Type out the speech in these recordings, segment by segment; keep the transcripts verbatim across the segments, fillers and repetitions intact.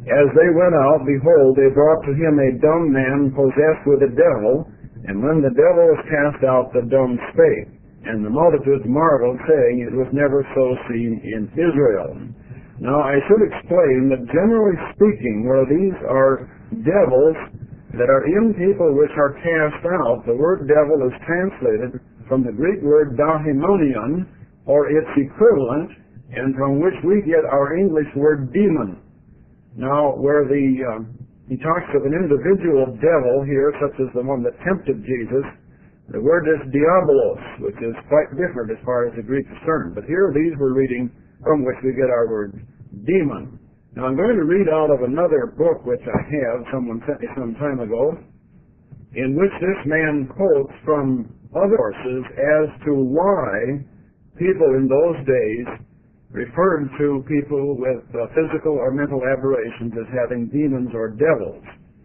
As they went out, behold, they brought to him a dumb man possessed with a devil, and when the devil was cast out, the dumb spake. And the multitudes marveled, saying, It was never so seen in Israel. Now, I should explain that generally speaking, where these are devils that are in people which are cast out, the word devil is translated from the Greek word daimonion, or its equivalent, and from which we get our English word demon. Now, where the uh, he talks of an individual devil here, such as the one that tempted Jesus, the word is diabolos, which is quite different as far as the Greek is concerned. But here, these we're reading from which we get our word demon. Now, I'm going to read out of another book which I have, someone sent me some time ago, in which this man quotes from other sources as to why people in those days referred to people with uh, physical or mental aberrations as having demons or devils.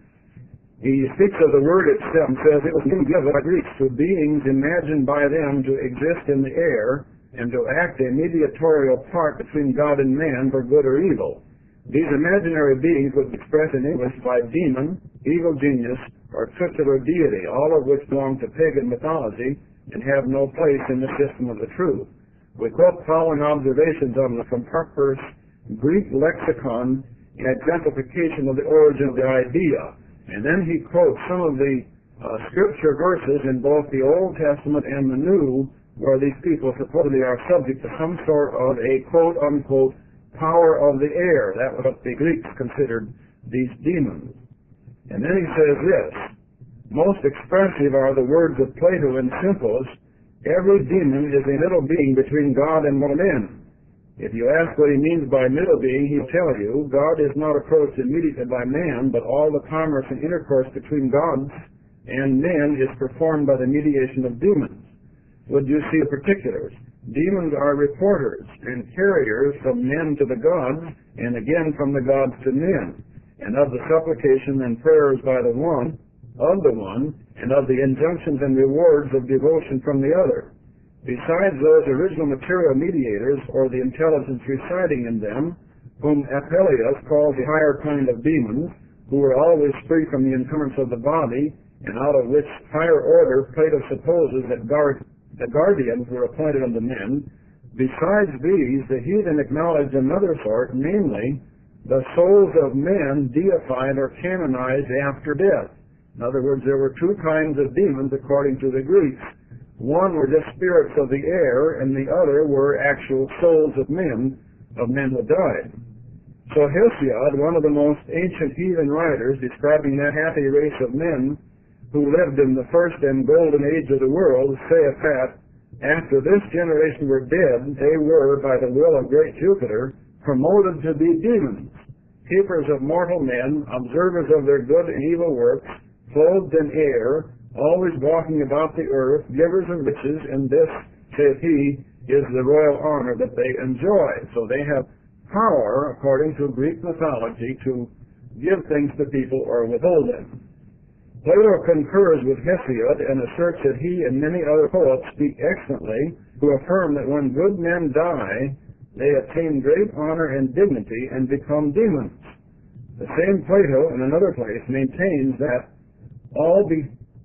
He speaks of the word itself and says it was given by Greeks to beings imagined by them to exist in the air and to act a mediatorial part between God and man for good or evil. These imaginary beings would be expressed in English by demon, evil genius, or tutelar deity, all of which belong to pagan mythology and have no place in the system of the truth. We quote following observations on the from Harper's Greek lexicon in exemplification of the origin of the idea. And then he quotes some of the uh, scripture verses in both the Old Testament and the New, where these people supposedly are subject to some sort of a quote-unquote power of the air. That was what the Greeks considered these demons. And then he says this, most expressive are the words of Plato in Simples, every demon is a middle being between God and mortal men. If you ask what he means by middle being, he'll tell you, God is not approached immediately by man, but all the commerce and intercourse between gods and men is performed by the mediation of demons. Would you see the particulars? Demons are reporters and carriers from men to the gods, and again from the gods to men, and of the supplication and prayers by the one, of the one, and of the injunctions and rewards of devotion from the other. Besides those original material mediators, or the intelligence residing in them, whom Apuleius calls the higher kind of demons, who were always free from the encumbrance of the body, and out of which higher order Plato supposes that guard, the guardians were appointed unto men. Besides these, the heathen acknowledged another sort, namely, the souls of men deified or canonized after death. In other words, there were two kinds of demons according to the Greeks. One were just spirits of the air, and the other were actual souls of men, of men who died. So Hesiod, one of the most ancient heathen writers, describing that happy race of men who lived in the first and golden age of the world, saith that, after this generation were dead, they were, by the will of great Jupiter, promoted to be demons, keepers of mortal men, observers of their good and evil works, clothed in air, always walking about the earth, givers of riches, and this, saith he, is the royal honor that they enjoy. So they have power, according to Greek mythology, to give things to people or withhold them. Plato concurs with Hesiod and asserts that he and many other poets speak excellently, who affirm that when good men die, they attain great honor and dignity and become demons. The same Plato, in another place, maintains that all be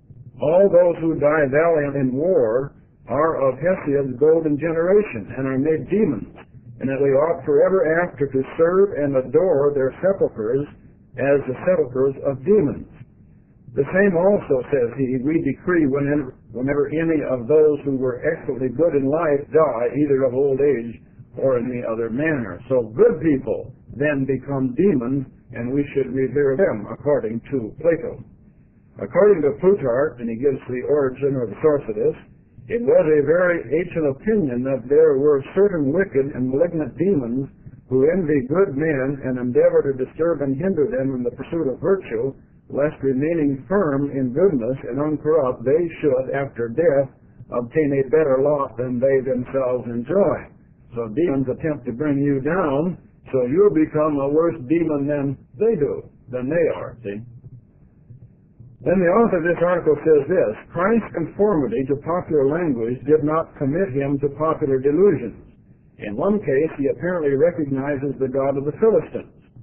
All those who die valiant in war are of Hesiod's golden generation and are made demons, and that we ought forever after to serve and adore their sepulchres as the sepulchres of demons. The same also, says he, we decree whenever, whenever any of those who were excellently good in life die, either of old age or in any other manner. So good people then become demons, and we should revere them, according to Plato. According to Plutarch, and he gives the origin or the source of this, it was a very ancient opinion that there were certain wicked and malignant demons who envy good men and endeavor to disturb and hinder them in the pursuit of virtue, lest remaining firm in goodness and uncorrupt, they should, after death, obtain a better lot than they themselves enjoy. So demons attempt to bring you down, so you'll become a worse demon than they do, than they are, see? Then the author of this article says this, Christ's conformity to popular language did not commit him to popular delusions. In one case, he apparently recognizes the God of the Philistines.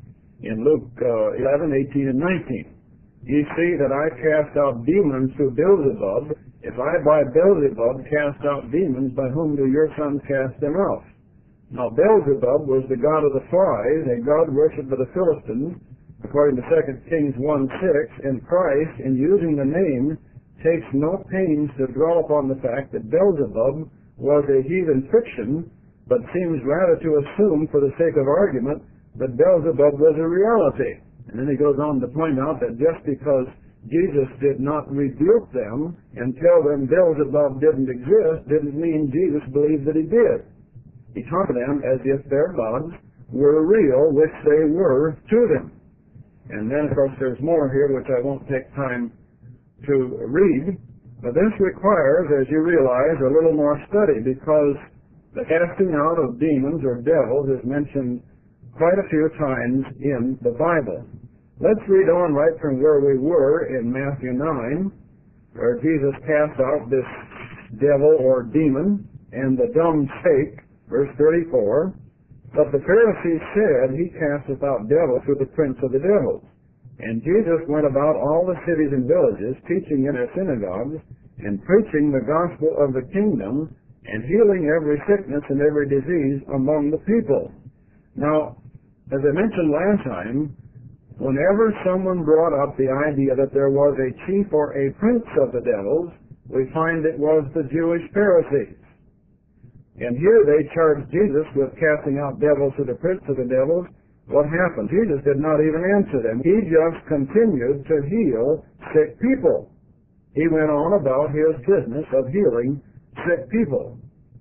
in Luke uh, eleven, eighteen, and nineteen. Ye see that I cast out demons through Beelzebub. If I by Beelzebub cast out demons, by whom do your sons cast them out? Now Beelzebub was the god of the flies, a god worshipped by the Philistines, according to Second Kings one six, and Christ, in using the name, takes no pains to dwell upon the fact that Beelzebub was a heathen fiction, but seems rather to assume, for the sake of argument, that Beelzebub was a reality. And then he goes on to point out that just because Jesus did not rebuke them and tell them Beelzebub didn't exist, didn't mean Jesus believed that he did. He taught them as if their gods were real, which they were to them. And then, of course, there's more here which I won't take time to read. But this requires, as you realize, a little more study, because the casting out of demons or devils is mentioned quite a few times in the Bible. Let's read on right from where we were in Matthew nine, where Jesus cast out this devil or demon, and the dumb spake, verse thirty-four. But the Pharisees said, He casteth out devils through the prince of the devils. And Jesus went about all the cities and villages, teaching in their synagogues, and preaching the gospel of the kingdom, and healing every sickness and every disease among the people. Now, as I mentioned last time, whenever someone brought up the idea that there was a chief or a prince of the devils, we find it was the Jewish Pharisees. And here they charged Jesus with casting out devils to the prince of the devils. What happened? Jesus did not even answer them. He just continued to heal sick people. He went on about his business of healing sick people.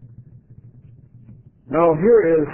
Now here is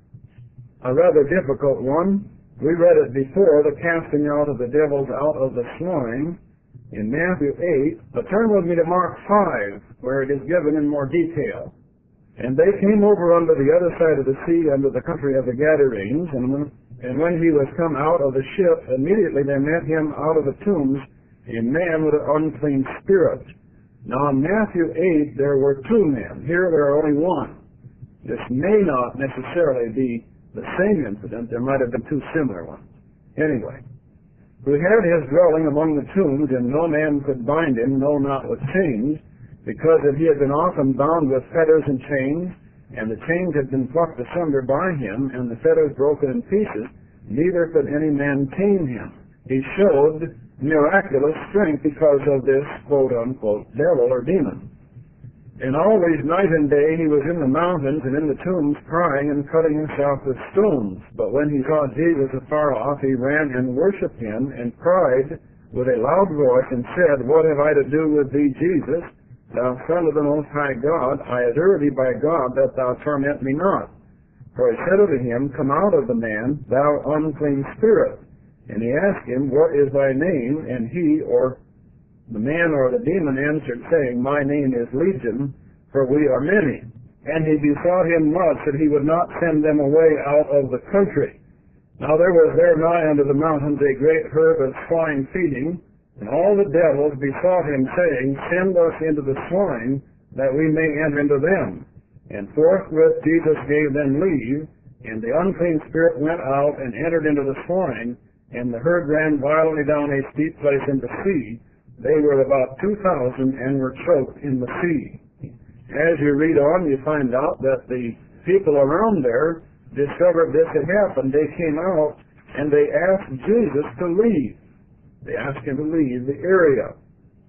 a rather difficult one. We read it before, the casting out of the devils out of the swine in Matthew eight. But turn with me to Mark five, where it is given in more detail. And they came over unto the other side of the sea, unto the country of the Gadarenes, and when, and when he was come out of the ship, immediately they met him out of the tombs, a man with an unclean spirit. Now in Matthew eight there were two men. Here there are only one. This may not necessarily be the same incident. There might have been two similar ones. Anyway, who had his dwelling among the tombs, and no man could bind him, no, not with chains, because that he had been often bound with fetters and chains, and the chains had been plucked asunder by him, and the fetters broken in pieces, neither could any man tame him. He showed miraculous strength because of this quote-unquote devil or demon. And always night and day he was in the mountains and in the tombs crying and cutting himself with stones. But when he saw Jesus afar off, he ran and worshipped him and cried with a loud voice and said, What have I to do with thee, Jesus, thou Son of the Most High God? I adjure thee by God that thou torment me not. For he said unto him, Come out of the man, thou unclean spirit. And he asked him, What is thy name? And he, or the man or the demon, answered, saying, My name is Legion, for we are many. And he besought him much that he would not send them away out of the country. Now there was there nigh unto the mountains a great herd of swine feeding, and all the devils besought him, saying, Send us into the swine, that we may enter into them. And forthwith Jesus gave them leave, and the unclean spirit went out and entered into the swine, and the herd ran violently down a steep place in the sea. They were about two thousand and were choked in the sea. As you read on, you find out that the people around there discovered this had happened. They came out and they asked Jesus to leave. They asked him to leave the area.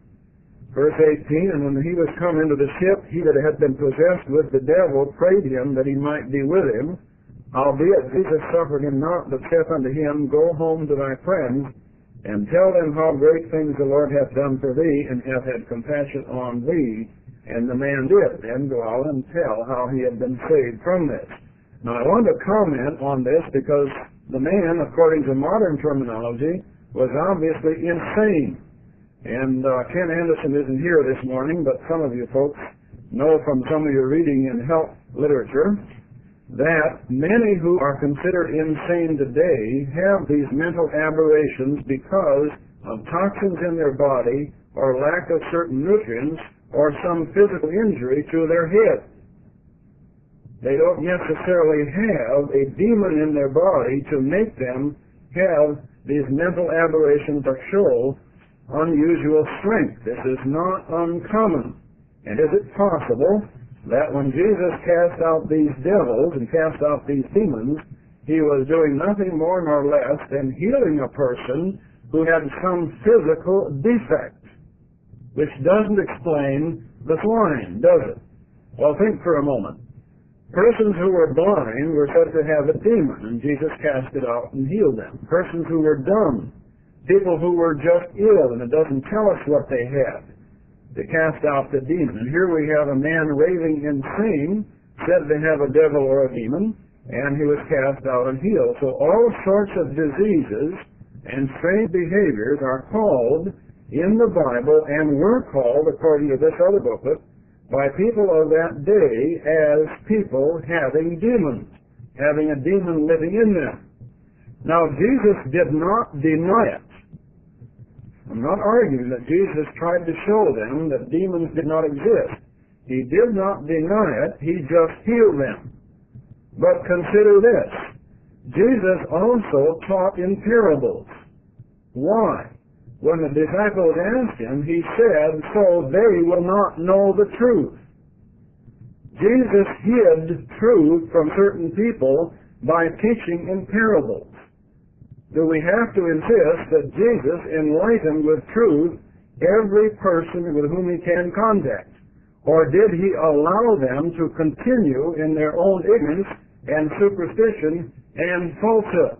Verse eighteen, And when he was come into the ship, he that had been possessed with the devil prayed him that he might be with him. Howbeit Jesus suffered him not, but saith unto him, Go home to thy friends, and tell them how great things the Lord hath done for thee, and hath had compassion on thee. And the man did then go out and tell how he had been saved from this. Now I want to comment on this because the man, according to modern terminology, was obviously insane. And uh, Ken Anderson isn't here this morning, but some of you folks know from some of your reading in health literature that many who are considered insane today have these mental aberrations because of toxins in their body or lack of certain nutrients or some physical injury to their head. They don't necessarily have a demon in their body to make them have these mental aberrations or show unusual strength. This is not uncommon. And is it possible that when Jesus cast out these devils and cast out these demons, he was doing nothing more nor less than healing a person who had some physical defect, which doesn't explain the swine, does it? Well, think for a moment. Persons who were blind were said to have a demon, and Jesus cast it out and healed them. Persons who were dumb, people who were just ill, and it doesn't tell us what they had. They cast out the demon. And here we have a man raving insane, said to have a devil or a demon, and he was cast out and healed. So all sorts of diseases and strange behaviors are called in the Bible, and were called, according to this other booklet, by people of that day as people having demons, having a demon living in them. Now, Jesus did not deny it. I'm not arguing that Jesus tried to show them that demons did not exist. He did not deny it. He just healed them. But consider this. Jesus also taught in parables. Why? When the disciples asked him, he said, so they will not know the truth. Jesus hid truth from certain people by teaching in parables. Do we have to insist that Jesus enlightened with truth every person with whom he came in contact? Or did he allow them to continue in their own ignorance and superstition and falsehood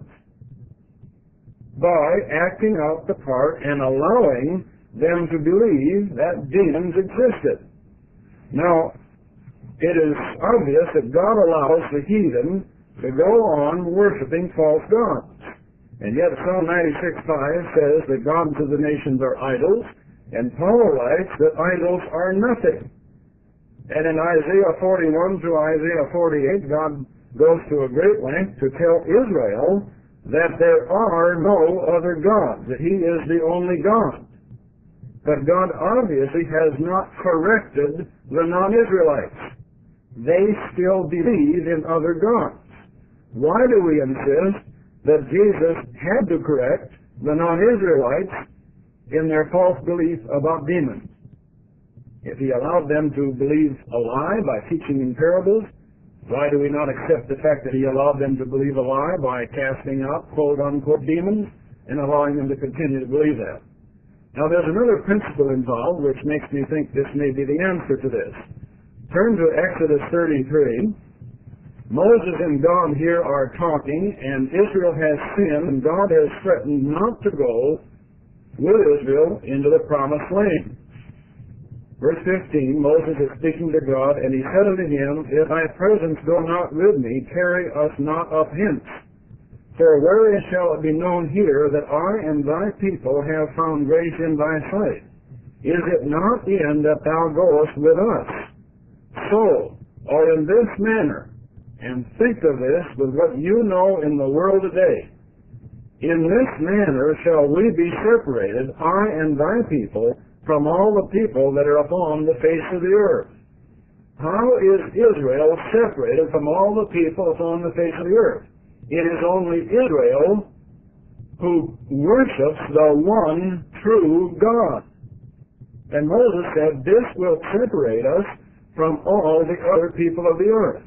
by acting out the part and allowing them to believe that demons existed? Now, it is obvious that God allows the heathen to go on worshiping false gods. And yet Psalm ninety-six five says the gods of the nations are idols, and Paul writes that idols are nothing. And in Isaiah forty-one through Isaiah forty-eight, God goes to a great length to tell Israel that there are no other gods, that he is the only God. But God obviously has not corrected the non-Israelites. They still believe in other gods. Why do we insist that Jesus had to correct the non-Israelites in their false belief about demons? If he allowed them to believe a lie by teaching in parables, why do we not accept the fact that he allowed them to believe a lie by casting out quote-unquote demons and allowing them to continue to believe that? Now, there's another principle involved which makes me think this may be the answer to this. Turn to Exodus thirty-three. Moses and God here are talking, and Israel has sinned, and God has threatened not to go with Israel into the promised land. Verse fifteen, Moses is speaking to God, and he said unto him, if thy presence go not with me, tarry us not up hence. For wherein shall it be known here that I and thy people have found grace in thy sight? Is it not in that thou goest with us? So, or in this manner, and think of this with what you know in the world today, in this manner shall we be separated, I and thy people, from all the people that are upon the face of the earth. How is Israel separated from all the people upon the face of the earth? It is only Israel who worships the one true God. And Moses said, this will separate us from all the other people of the earth.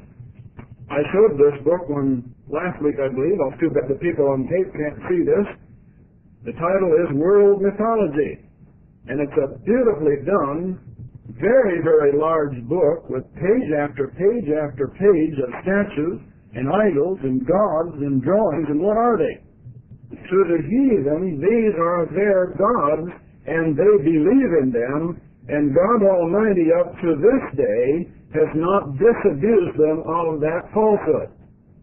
I showed this book one last week, I believe. I'll too bad the people on tape can't see this. The title is World Mythology. And it's a beautifully done, very, very large book with page after page after page of statues and idols and gods and drawings. And what are they? To the heathen, these are their gods, and they believe in them, and God Almighty up to this day has not disabused them of that falsehood.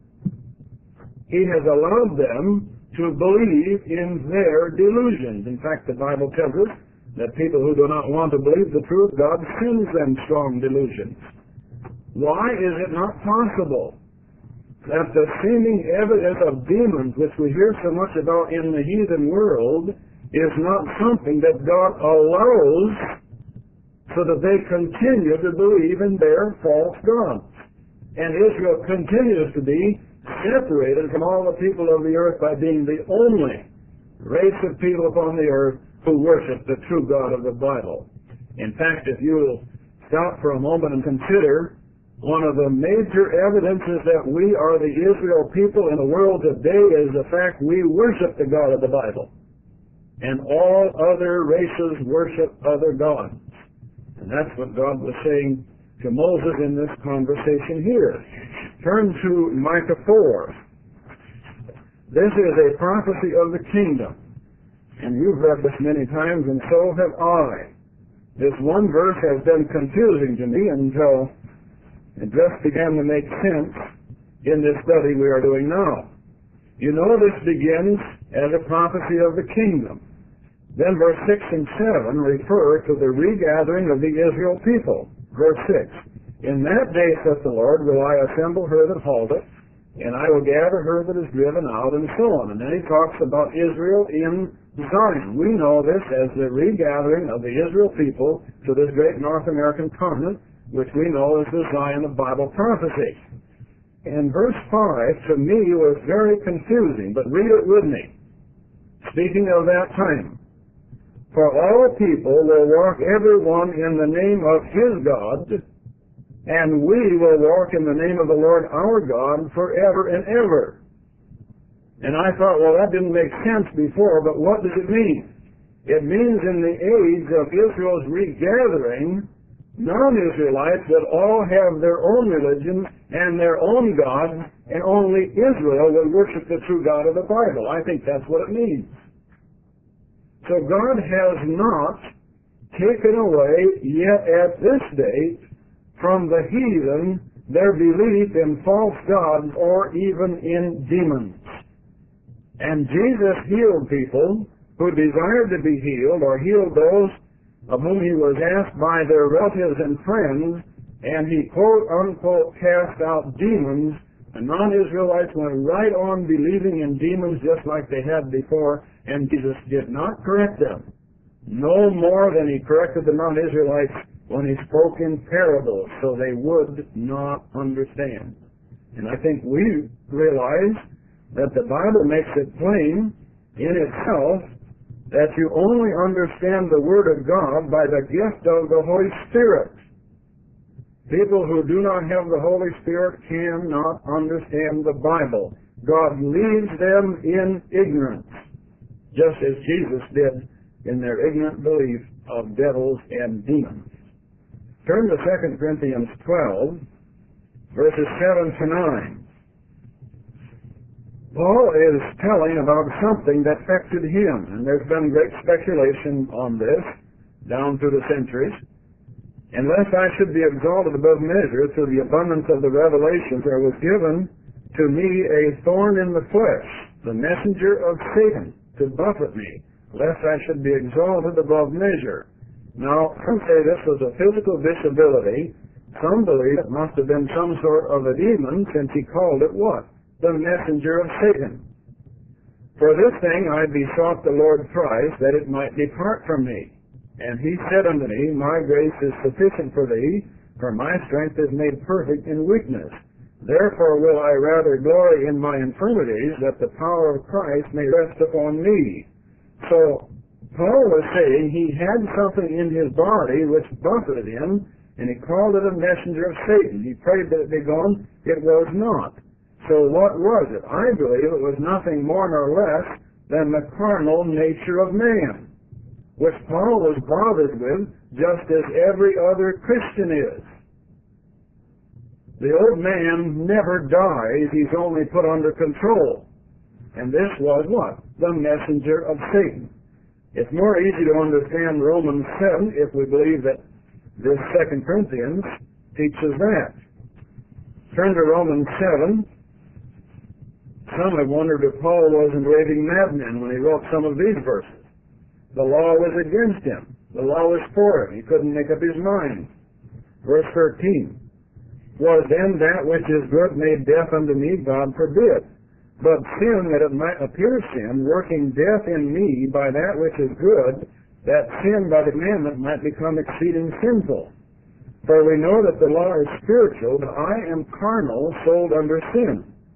He has allowed them to believe in their delusions. In fact, the Bible tells us that people who do not want to believe the truth, God sends them strong delusions. Why is it not possible that the seeming evidence of demons, which we hear so much about in the heathen world, is not something that God allows so that they continue to believe in their false gods? And Israel continues to be separated from all the people of the earth by being the only race of people upon the earth who worship the true God of the Bible. In fact, if you will stop for a moment and consider, one of the major evidences that we are the Israel people in the world today is the fact we worship the God of the Bible. And all other races worship other gods. And that's what God was saying to Moses in this conversation here. Turn to Micah four. This is a prophecy of the kingdom. And you've read this many times, and so have I. This one verse has been confusing to me until it just began to make sense in this study we are doing now. You know, this begins as a prophecy of the kingdom. Then verse six and seven refer to the regathering of the Israel people. Verse six, in that day, saith the Lord, will I assemble her that halteth, and I will gather her that is driven out, and so on. And then he talks about Israel in Zion. We know this as the regathering of the Israel people to this great North American continent, which we know as the Zion of Bible prophecy. And verse five, to me, was very confusing, but read it with me. Speaking of that time, for all people will walk every one in the name of his God, and we will walk in the name of the Lord our God forever and ever. And I thought, well, that didn't make sense before, but what does it mean? It means in the age of Israel's regathering, non-Israelites will all have their own religion and their own gods, and only Israel will worship the true God of the Bible. I think that's what it means. So God has not taken away yet at this date from the heathen their belief in false gods or even in demons. And Jesus healed people who desired to be healed, or healed those of whom he was asked by their relatives and friends, and he quote-unquote cast out demons. The non-Israelites went right on believing in demons just like they had before, and Jesus did not correct them. No more than he corrected the non-Israelites when he spoke in parables, so they would not understand. And I think we realize that the Bible makes it plain in itself that you only understand the Word of God by the gift of the Holy Spirit. People who do not have the Holy Spirit cannot understand the Bible. God leaves them in ignorance, just as Jesus did in their ignorant belief of devils and demons. Turn to Second Corinthians twelve, verses seven to nine. Paul is telling about something that affected him, and there's been great speculation on this down through the centuries. Unless I should be exalted above measure through the abundance of the revelations, there was given to me a thorn in the flesh, the messenger of Satan, to buffet me, lest I should be exalted above measure. Now, some say this was a physical disability. Some believe it must have been some sort of a demon, since he called it what? The messenger of Satan. For this thing I besought the Lord thrice, that it might depart from me. And he said unto me, my grace is sufficient for thee, for my strength is made perfect in weakness. Therefore will I rather glory in my infirmities, that the power of Christ may rest upon me. So, Paul was saying he had something in his body which buffeted him, and he called it a messenger of Satan. He prayed that it be gone. It was not. So what was it? I believe it was nothing more nor less than the carnal nature of man, which Paul was bothered with, just as every other Christian is. The old man never dies, he's only put under control. And this was what? The messenger of Satan. It's more easy to understand Romans seven if we believe that this Second Corinthians teaches that. Turn to Romans seven. Some have wondered if Paul wasn't raving madman when he wrote some of these verses. The law was against him. The law was for him. He couldn't make up his mind. Verse thirteen. Was then that which is good made death unto me? God forbid. But sin, that it might appear sin, working death in me by that which is good, that sin by the commandment might become exceeding sinful. For we know that the law is spiritual, but I am carnal, sold under sin.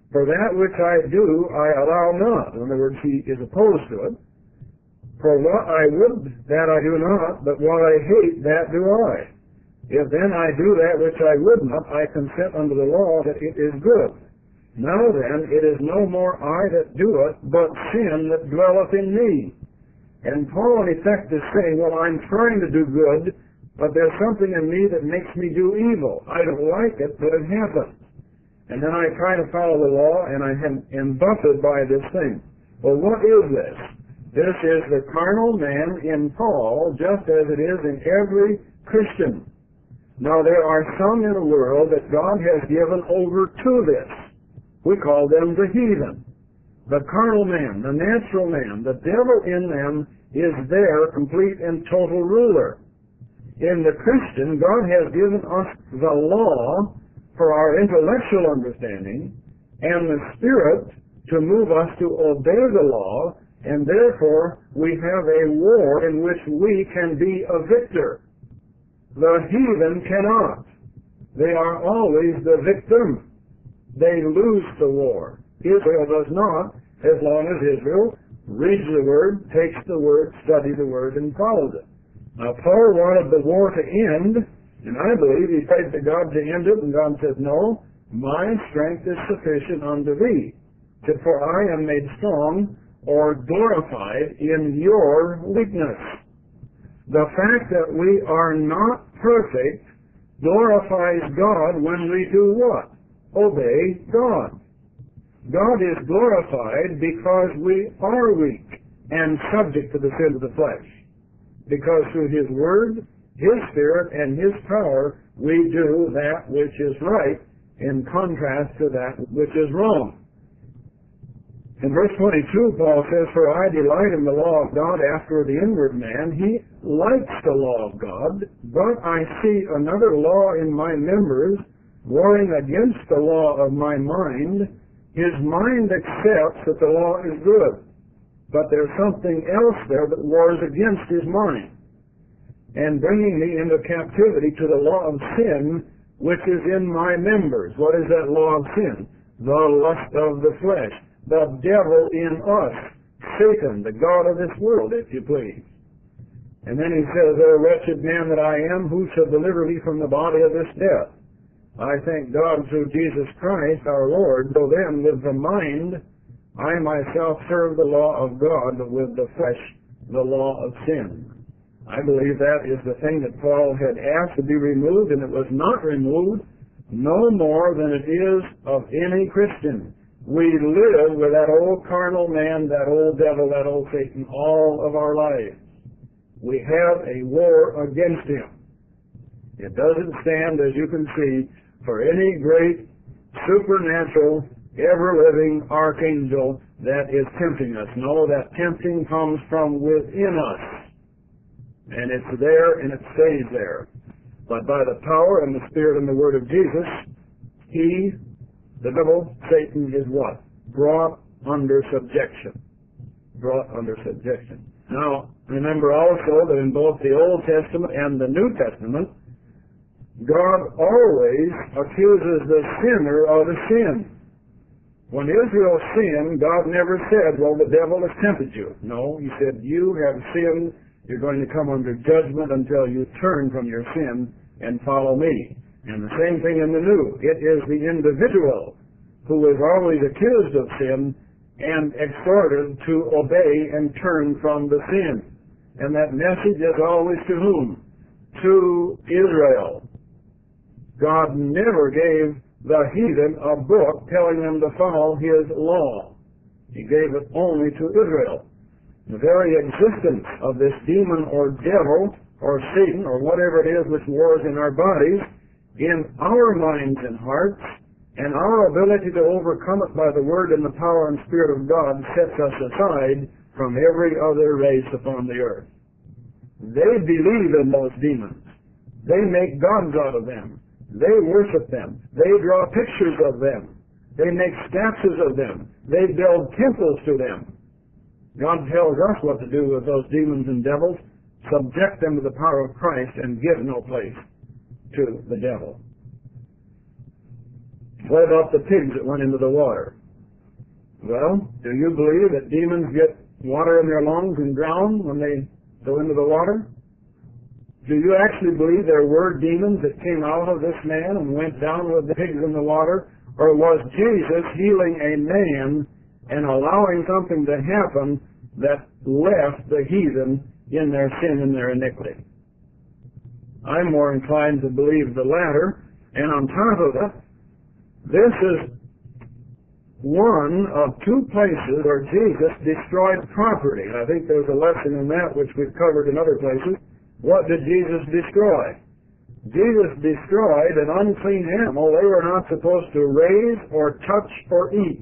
For that which I do, I allow not. In other words, he is opposed to it. For what I would, that I do not, but what I hate, that do I. If then I do that which I would not, I consent unto the law that it is good. Now then, it is no more I that do it, but sin that dwelleth in me. And Paul, in effect, is saying, well, I'm trying to do good, but there's something in me that makes me do evil. I don't like it, but it happens. And then I try to follow the law, and I am buffeted by this thing. Well, what is this? This is the carnal man in Paul, just as it is in every Christian. Now, there are some in the world that God has given over to this. We call them the heathen. The carnal man, the natural man, the devil in them is their complete and total ruler. In the Christian, God has given us the law for our intellectual understanding and the Spirit to move us to obey the law, and therefore we have a war in which we can be a victor. The heathen cannot. They are always the victim. They lose the war. Israel does not, as long as Israel reads the Word, takes the Word, studies the Word, and follows it. Now, Paul wanted the war to end, and I believe he prayed to God to end it, and God said, no, my strength is sufficient unto thee, for I am made strong or glorified in your weakness. The fact that we are not perfect glorifies God when we do what? Obey God. God is glorified because we are weak and subject to the sin of the flesh. Because through His Word, His Spirit, and His power, we do that which is right in contrast to that which is wrong. In verse twenty-two, Paul says, for I delight in the law of God after the inward man. He likes the law of God, but I see another law in my members, warring against the law of my mind. His mind accepts that the law is good, but there's something else there that wars against his mind, and bringing me into captivity to the law of sin, which is in my members. What is that law of sin? The lust of the flesh. The devil in us, Satan, the god of this world, if you please. And then he says, O wretched man that I am, who shall deliver me from the body of this death? I thank God through Jesus Christ our Lord, though then with the mind I myself serve the law of God, but with the flesh the law of sin. I believe that is the thing that Paul had asked to be removed, and it was not removed, no more than it is of any Christian. We live with that old carnal man, that old devil, that old Satan all of our lives. We have a war against him. It doesn't stand, as you can see, for any great supernatural, ever-living archangel that is tempting us. No, that tempting comes from within us. And it's there and it stays there. But by the power and the Spirit and the Word of Jesus, he, the devil, Satan, is what? Brought under subjection. Brought under subjection. Now, remember also that in both the Old Testament and the New Testament, God always accuses the sinner of the sin. When Israel sinned, God never said, well, the devil has tempted you. No, he said, you have sinned. You're going to come under judgment until you turn from your sin and follow me. And the same thing in the New. It is the individual who is always accused of sin and exhorted to obey and turn from the sin. And that message is always to whom? To Israel. God never gave the heathen a book telling them to follow His law. He gave it only to Israel. The very existence of this demon or devil or Satan or whatever it is which wars in our bodies, in our minds and hearts, and our ability to overcome it by the Word and the power and Spirit of God sets us aside from every other race upon the earth. They believe in those demons. They make gods out of them. They worship them. They draw pictures of them. They make statues of them. They build temples to them. God tells us what to do with those demons and devils. Subject them to the power of Christ and give no place to the devil. What about the pigs that went into the water? Well, do you believe that demons get water in their lungs and drown when they go into the water? Do you actually believe there were demons that came out of this man and went down with the pigs in the water? Or was Jesus healing a man and allowing something to happen that left the heathen in their sin and their iniquity? I'm more inclined to believe the latter, and on top of that, this is one of two places where Jesus destroyed property. I think there's a lesson in that which we've covered in other places. What did Jesus destroy? Jesus destroyed an unclean animal they were not supposed to raise or touch or eat.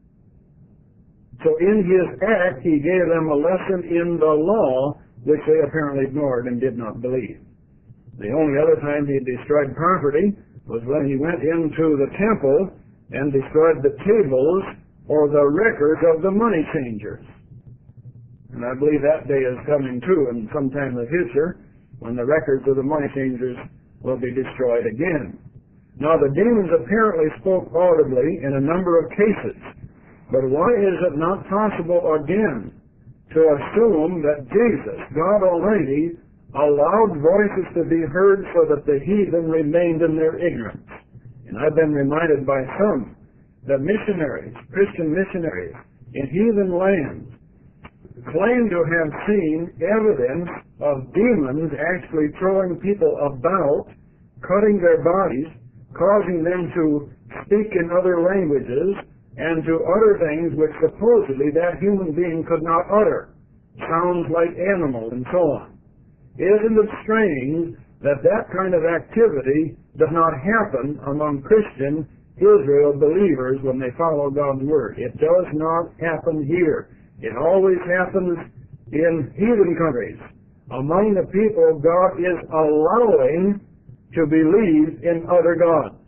So in his act, he gave them a lesson in the law, which they apparently ignored and did not believe. The only other time he destroyed property was when he went into the temple and destroyed the tables or the records of the money changers. And I believe that day is coming too, and sometime in the future, when the records of the money changers will be destroyed again. Now, the demons apparently spoke audibly in a number of cases, but why is it not possible again to assume that Jesus, God Almighty, allowed voices to be heard so that the heathen remained in their ignorance? And I've been reminded by some that missionaries, Christian missionaries in heathen lands, claim to have seen evidence of demons actually throwing people about, cutting their bodies, causing them to speak in other languages, and to utter things which supposedly that human being could not utter, sounds like animals and so on. Isn't it strange that that kind of activity does not happen among Christian Israel believers when they follow God's Word? It does not happen here. It always happens in heathen countries, among the people God is allowing to believe in other gods.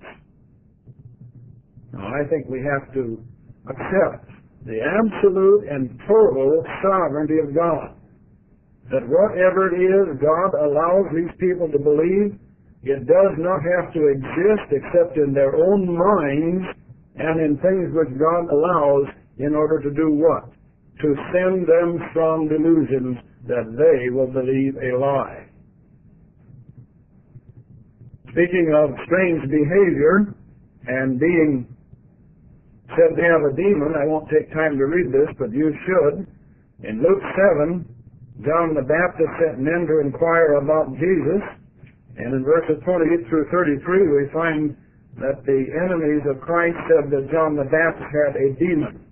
Now, I think we have to accept the absolute and total sovereignty of God, that whatever it is God allows these people to believe, it does not have to exist except in their own minds and in things which God allows in order to do what? To send them strong delusions that they will believe a lie. Speaking of strange behavior and being said to have a demon, I won't take time to read this, but you should. In Luke seven, John the Baptist sent men to inquire about Jesus, and in verses twenty-eight through thirty-three we find that the enemies of Christ said that John the Baptist had a demon.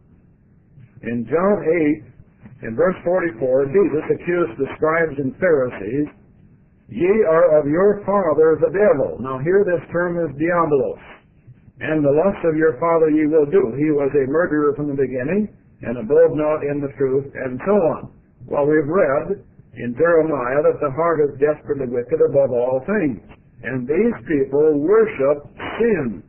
In John eight, in verse forty-four, Jesus accused the scribes and Pharisees, "Ye are of your father the devil." Now here this term is diabolos. "And the lust of your father ye will do. He was a murderer from the beginning, and abode not in the truth," and so on. Well, we've read in Jeremiah that the heart is desperately wicked above all things. And these people worship sin.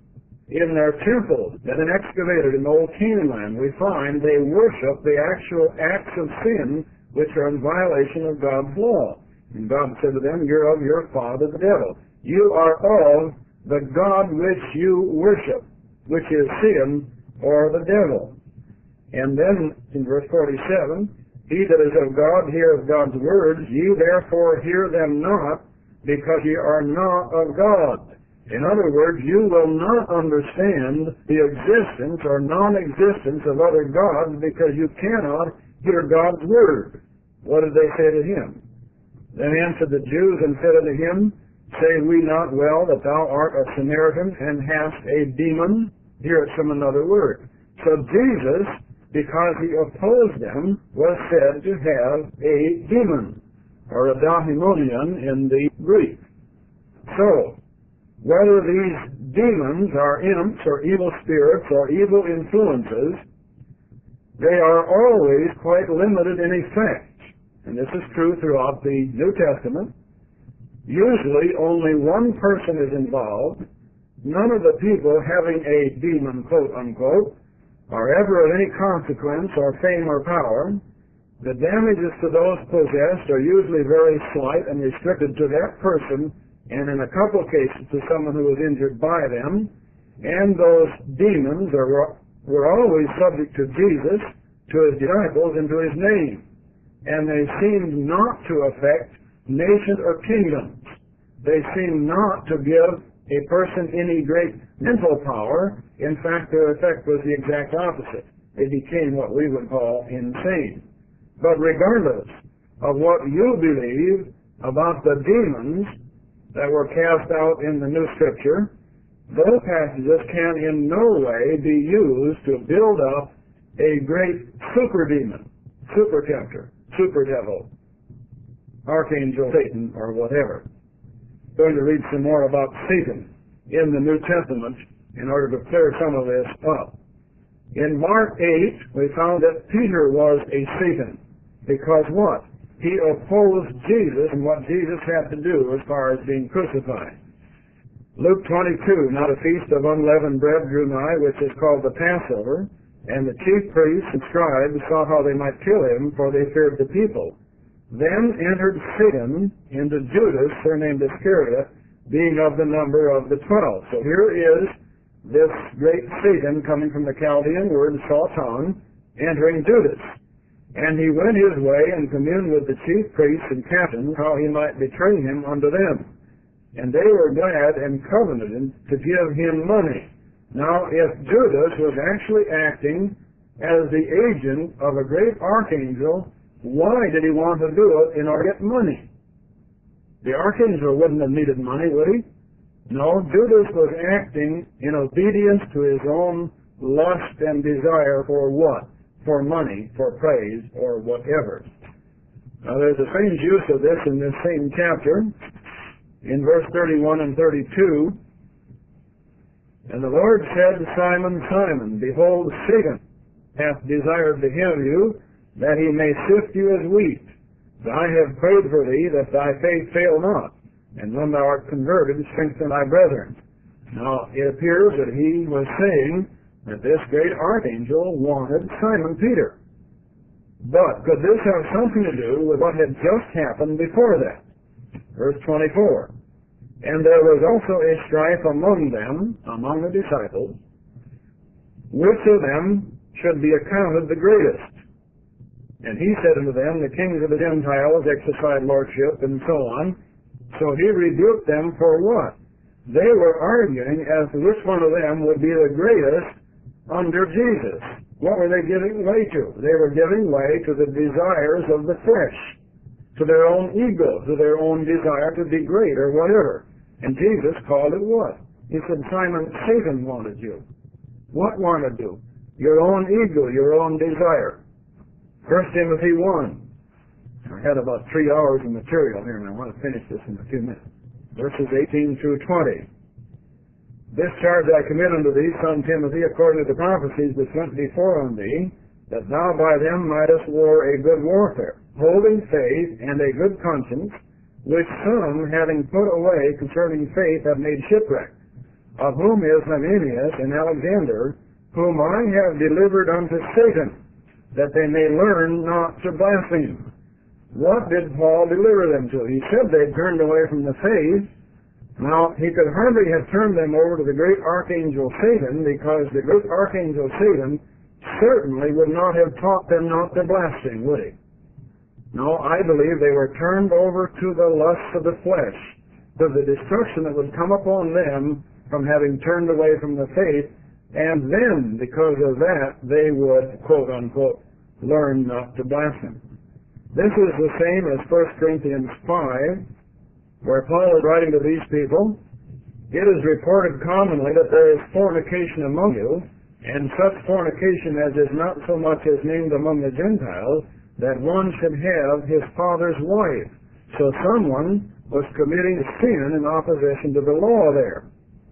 In their temples that are excavated in old Canaan land, we find they worship the actual acts of sin which are in violation of God's law. And God said to them, "You're of your father the devil. You are of the God which you worship," which is sin or the devil. And then in verse forty-seven, "He that is of God heareth God's words, ye therefore hear them not, because ye are not of God." In other words, you will not understand the existence or non-existence of other gods because you cannot hear God's word. What did they say to him? Then answered the Jews and said unto him, "Say we not well that thou art a Samaritan and hast a demon?" Here it's from another word. So Jesus, because he opposed them, was said to have a demon, or a daimonion in the Greek. So, whether these demons are imps or evil spirits or evil influences, they are always quite limited in effect. And this is true throughout the New Testament. Usually only one person is involved. None of the people having a demon, quote unquote, are ever of any consequence or fame or power. The damages to those possessed are usually very slight and restricted to that person, and in a couple of cases to someone who was injured by them, and those demons or were always subject to Jesus, to his disciples, and to his name. And they seemed not to affect nations or kingdoms. They seemed not to give a person any great mental power. In fact, their effect was the exact opposite. They became what we would call insane. But regardless of what you believe about the demons that were cast out in the New Scripture, those passages can in no way be used to build up a great super demon, super tempter, super devil, archangel Satan, or whatever. I'm going to read some more about Satan in the New Testament in order to clear some of this up. In Mark eight, we found that Peter was a Satan. Because what? He opposed Jesus and what Jesus had to do as far as being crucified. Luke twenty-two, now the feast of unleavened bread drew nigh, which is called the Passover, and the chief priests and scribes saw how they might kill him, for they feared the people. Then entered Satan into Judas, surnamed Iscariot, being of the number of the twelve. So here is this great Satan coming from the Chaldean word, Satan, entering Judas. And he went his way and communed with the chief priests and captains, how he might betray him unto them. And they were glad and covenanted to give him money. Now, if Judas was actually acting as the agent of a great archangel, why did he want to do it in order to get money? The archangel wouldn't have needed money, would he? No, Judas was acting in obedience to his own lust and desire for what? For money, for praise, or whatever. Now, there's a strange use of this in this same chapter. In verse thirty-one and thirty-two, and the Lord said to Simon, Simon, behold, Satan hath desired to hear you, that he may sift you as wheat. But I have prayed for thee, that thy faith fail not. And when thou art converted, strengthen thy brethren. Now, it appears that he was saying that this great archangel wanted Simon Peter. But could this have something to do with what had just happened before that? Verse twenty-four. And there was also a strife among them, among the disciples, which of them should be accounted the greatest. And he said unto them, the kings of the Gentiles exercise lordship, and so on. So he rebuked them for what? They were arguing as to which one of them would be the greatest under Jesus. What were they giving way to? They were giving way to the desires of the flesh, to their own ego, to their own desire to be great or whatever. And Jesus called it what? He said, Simon, Satan wanted you. What wanted you? Your own ego, your own desire. First Timothy one. I had about three hours of material here, and I want to finish this in a few minutes. Verses eighteen through twenty. This charge I commit unto thee, son Timothy, according to the prophecies which went before on thee, that thou by them mightest war a good warfare, holding faith and a good conscience, which some, having put away concerning faith, have made shipwreck, of whom is Hymenaeus and Alexander, whom I have delivered unto Satan, that they may learn not to blaspheme. What did Paul deliver them to? He said they turned away from the faith. Now, he could hardly have turned them over to the great archangel Satan, because the great archangel Satan certainly would not have taught them not to blaspheme, would he? No, I believe they were turned over to the lusts of the flesh, to the destruction that would come upon them from having turned away from the faith, and then, because of that, they would, quote unquote, learn not to blaspheme. This is the same as First Corinthians five, where Paul is writing to these people. It is reported commonly that there is fornication among you, and such fornication as is not so much as named among the Gentiles, that one should have his father's wife. So someone was committing sin in opposition to the law there.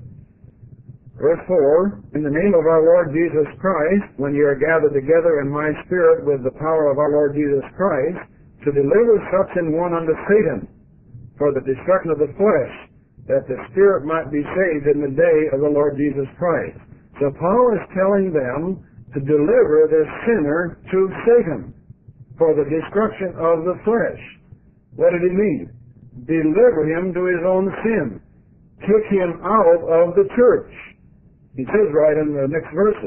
Verse four, in the name of our Lord Jesus Christ, when ye are gathered together in my spirit with the power of our Lord Jesus Christ, to deliver such an one unto Satan, for the destruction of the flesh, that the spirit might be saved in the day of the Lord Jesus Christ. So Paul is telling them to deliver this sinner to Satan, for the destruction of the flesh. What did he mean? Deliver him to his own sin. Kick him out of the church. He says right in the next verses,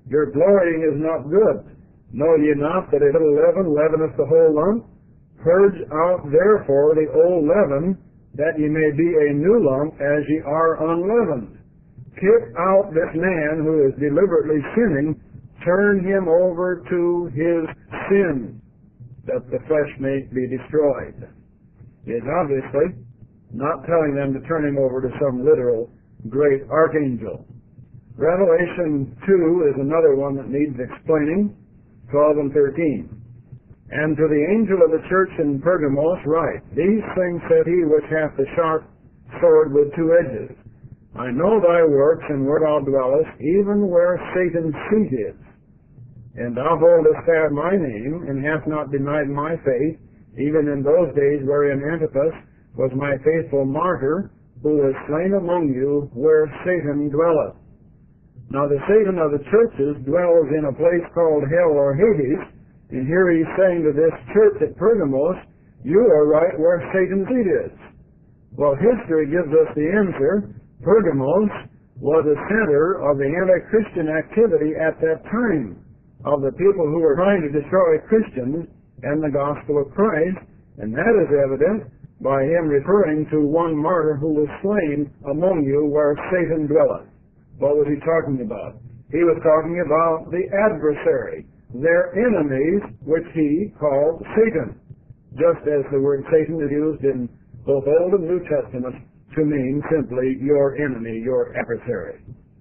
Your glorying is not good. Know ye not that a little leaven leaveneth the whole lump? Purge out therefore the old leaven, that ye may be a new lump, as ye are unleavened. Kick out this man who is deliberately sinning, turn him over to his sin, that the flesh may be destroyed. He is obviously not telling them to turn him over to some literal great archangel. Revelation two is another one that needs explaining, twelve and thirteen. And to the angel of the church in Pergamos write, These things said he which hath the sharp sword with two edges. I know thy works, and where thou dwellest, even where Satan's seat is. And thou holdest fast my name, and hast not denied my faith, even in those days wherein Antipas was my faithful martyr, who was slain among you, where Satan dwelleth. Now the Satan of the churches dwells in a place called hell or Hades, and here he's saying to this church at Pergamos, you are right where Satan's seat is. Well, history gives us the answer. Pergamos was a center of the anti-Christian activity at that time, of the people who were trying to destroy Christians and the gospel of Christ, and that is evident by him referring to one martyr who was slain among you where Satan dwelleth. What was he talking about? He was talking about the adversary, their enemies, which he called Satan, just as the word Satan is used in both Old and New Testament to mean simply your enemy, your adversary.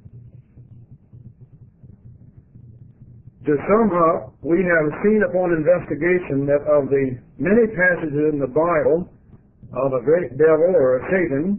To sum up, we have seen upon investigation that of the many passages in the Bible of a great devil or a Satan,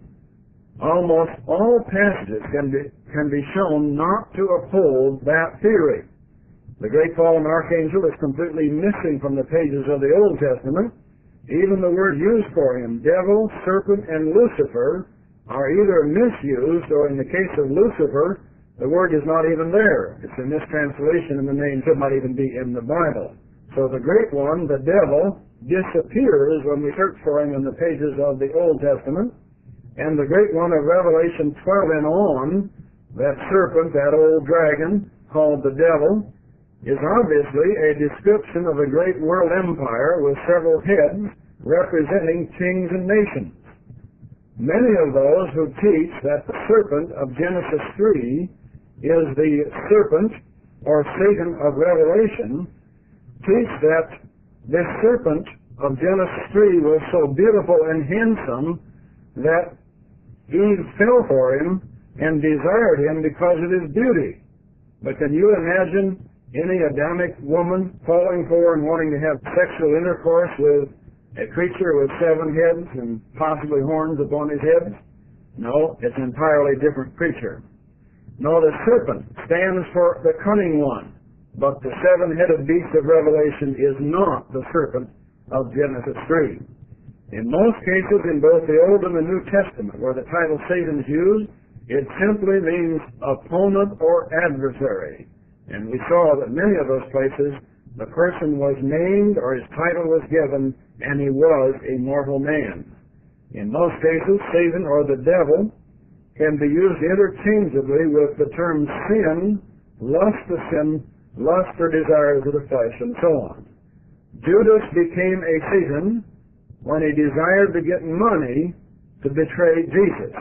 almost all passages can be, can be shown not to uphold that theory. The great fallen archangel is completely missing from the pages of the Old Testament. Even the word used for him, devil, serpent, and Lucifer, are either misused, or in the case of Lucifer, the word is not even there. It's a mistranslation, and the name should not even be in the Bible. So the great one, the devil, disappears when we search for him in the pages of the Old Testament. And the great one of Revelation twelve and on, that serpent, that old dragon, called the devil, is obviously a description of a great world empire with several heads representing kings and nations. Many of those who teach that the serpent of Genesis three is the serpent or Satan of Revelation teach that this serpent of Genesis three was so beautiful and handsome that Eve fell for him and desired him because of his beauty. But can you imagine any Adamic woman falling for and wanting to have sexual intercourse with a creature with seven heads and possibly horns upon his head? No, it's an entirely different creature. No, the serpent stands for the cunning one, but the seven-headed beast of Revelation is not the serpent of Genesis three. In most cases, in both the Old and the New Testament, where the title Satan is used, it simply means opponent or adversary. And we saw that many of those places, the person was named or his title was given, and he was a mortal man. In most cases, Satan or the devil can be used interchangeably with the term sin, lust of sin, lust or desires of the flesh, and so on. Judas became a Satan when he desired to get money to betray Jesus.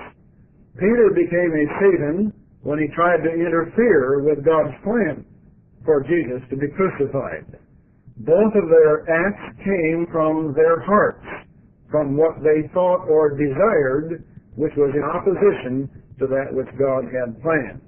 Peter became a Satan when he tried to interfere with God's plan for Jesus to be crucified. Both of their acts came from their hearts, from what they thought or desired, which was in opposition to that which God had planned.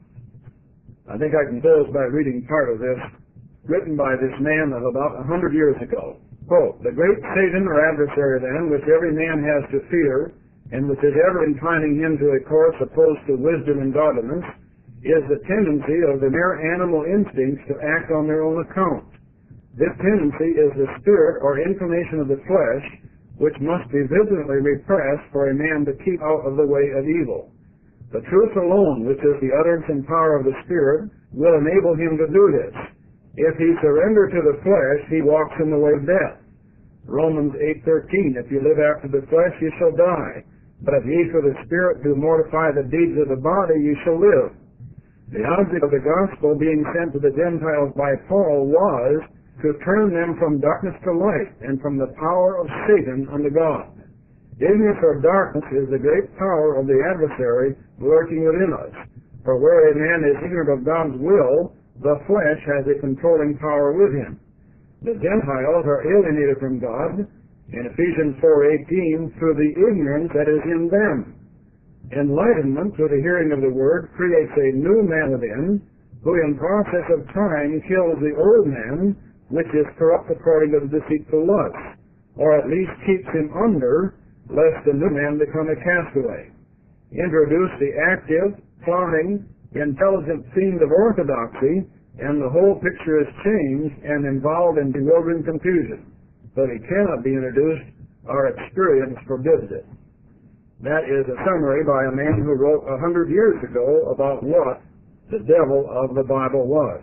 I think I can close by reading part of this, written by this man of about a hundred years ago. Quote, the great Satan or adversary then, which every man has to fear, and which is ever inclining him to a course opposed to wisdom and godliness, is the tendency of the mere animal instincts to act on their own account. This tendency is the spirit or inclination of the flesh, which must be vigilantly repressed for a man to keep out of the way of evil. The truth alone, which is the utterance and power of the Spirit, will enable him to do this. If he surrender to the flesh, he walks in the way of death. Romans eight thirteen, if you live after the flesh, you shall die. But if ye for the Spirit do mortify the deeds of the body, you shall live. The object of the gospel being sent to the Gentiles by Paul was to turn them from darkness to light and from the power of Satan unto God. Ignorance or darkness is the great power of the adversary lurking within us. For where a man is ignorant of God's will, the flesh has a controlling power with him. The Gentiles are alienated from God in Ephesians four eighteen through the ignorance that is in them. Enlightenment through the hearing of the word creates a new man within, who in process of time kills the old man, which is corrupt according to the deceitful lust, or at least keeps him under, lest the new man become a castaway. Introduce the active, plotting, intelligent fiend of orthodoxy, and the whole picture is changed and involved in bewildering confusion. But it cannot be introduced, our experience forbids it. That is a summary by a man who wrote a hundred years ago about what the devil of the Bible was.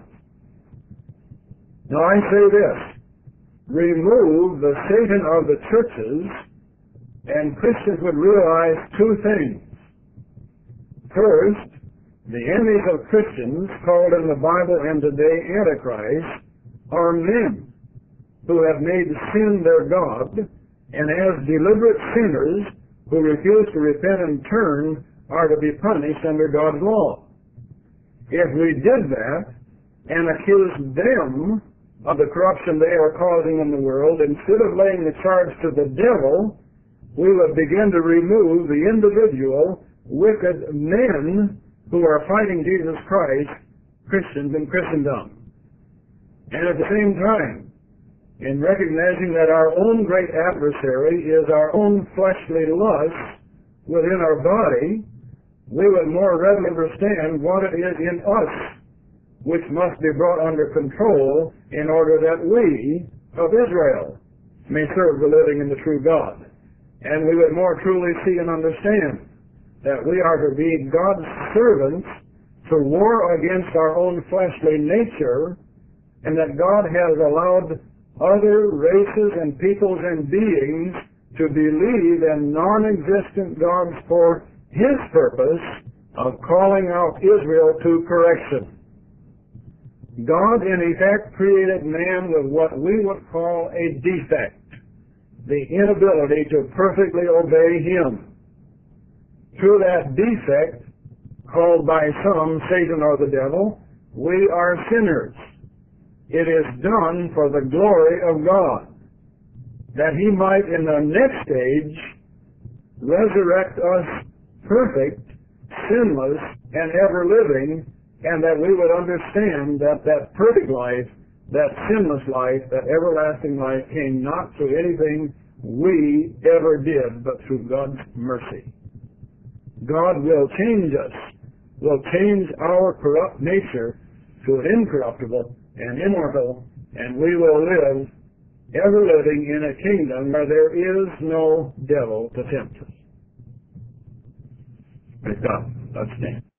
Now I say this, remove the Satan of the churches, and Christians would realize two things. First, the enemies of Christians, called in the Bible and today Antichrist, are men who have made sin their God, and as deliberate sinners who refuse to repent and turn are to be punished under God's law. If we did that and accused them of the corruption they are causing in the world, instead of laying the charge to the devil, we would begin to remove the individual wicked men who are fighting Jesus Christ, Christians in Christendom. And at the same time, in recognizing that our own great adversary is our own fleshly lust within our body, we would more readily understand what it is in us which must be brought under control in order that we of Israel may serve the living and the true God. And we would more truly see and understand that we are to be God's servants to war against our own fleshly nature, and that God has allowed other races and peoples and beings to believe in non-existent gods for His purpose of calling out Israel to correction. God, in effect, created man with what we would call a defect, the inability to perfectly obey Him. Through that defect, called by some Satan or the devil, we are sinners. It is done for the glory of God, that He might in the next stage resurrect us perfect, sinless, and ever living, and that we would understand that that perfect life, that sinless life, that everlasting life came not through anything we ever did, but through God's mercy. God will change us, will change our corrupt nature to an incorruptible and immortal, and we will live ever living in a kingdom where there is no devil to tempt us. Praise God. Let's stand.